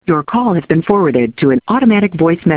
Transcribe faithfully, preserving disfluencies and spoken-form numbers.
Your call has been forwarded to an automatic voice message.